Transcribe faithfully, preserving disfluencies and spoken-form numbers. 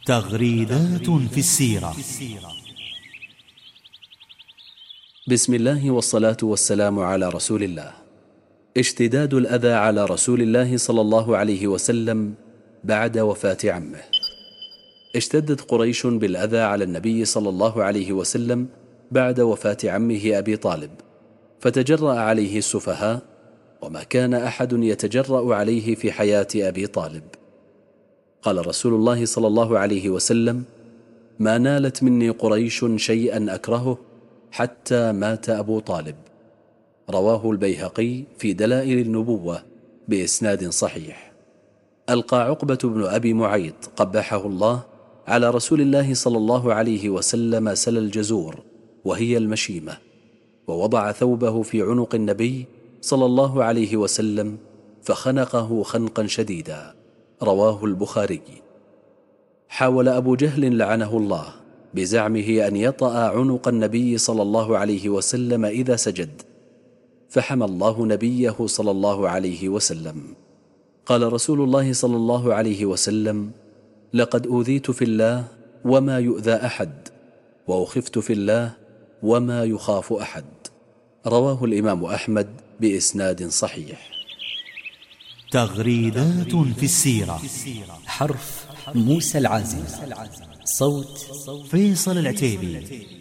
تغريدات في السيرة. بسم الله والصلاة والسلام على رسول الله. اشتداد الأذى على رسول الله صلى الله عليه وسلم بعد وفاة عمه. اشتدت قريش بالأذى على النبي صلى الله عليه وسلم بعد وفاة عمه أبي طالب، فتجرأ عليه السفهاء، وما كان أحد يتجرأ عليه في حياة أبي طالب. قال رسول الله صلى الله عليه وسلم: ما نالت مني قريش شيئا أكرهه حتى مات أبو طالب. رواه البيهقي في دلائل النبوة بإسناد صحيح. ألقى عقبة بن أبي معيط قبحه الله على رسول الله صلى الله عليه وسلم سل الجزور، وهي المشيمة، ووضع ثوبه في عنق النبي صلى الله عليه وسلم فخنقه خنقا شديدا. رواه البخاري. حاول أبو جهل لعنه الله بزعمه أن يطأ عنق النبي صلى الله عليه وسلم إذا سجد، فحمى الله نبيه صلى الله عليه وسلم. قال رسول الله صلى الله عليه وسلم: لقد أوذيت في الله وما يؤذى أحد، وأخفت في الله وما يخاف أحد. رواه الإمام أحمد بإسناد صحيح. تغريدات في السيرة. حرف موسى العازم، صوت فيصل العتيبي.